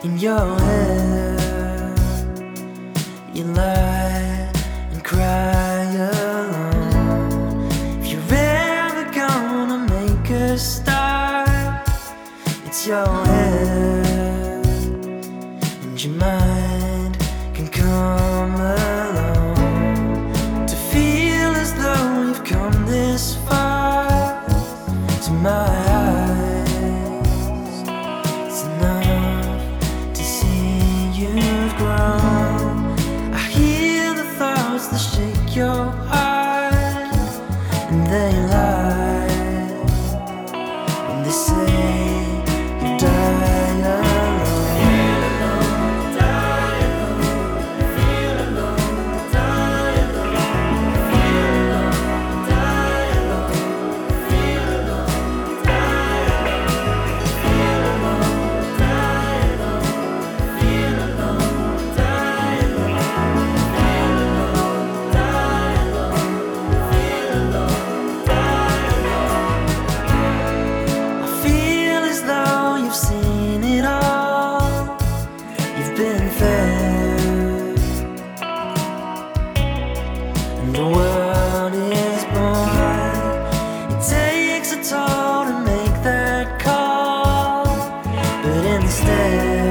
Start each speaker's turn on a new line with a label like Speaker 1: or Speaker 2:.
Speaker 1: in your head. You lie and cry alone. If you're ever gonna make a start, it's your head, and your mind can come along to feel as though you've come this far. To my eyes, it's enough to see you've grown. I hear the thoughts that shake your heart, and they lie when they say you die alone. Feel alone, die alone. Feel alone, die alone. Feel alone, die alone. Feel alone, die alone. Feel alone, die alone. Feel alone, die alone. Feel alone, die alone. Feel alone, die alone. I feel as though you've seen it all. You've been fed, and the world is born. It takes a toll to make that call, but instead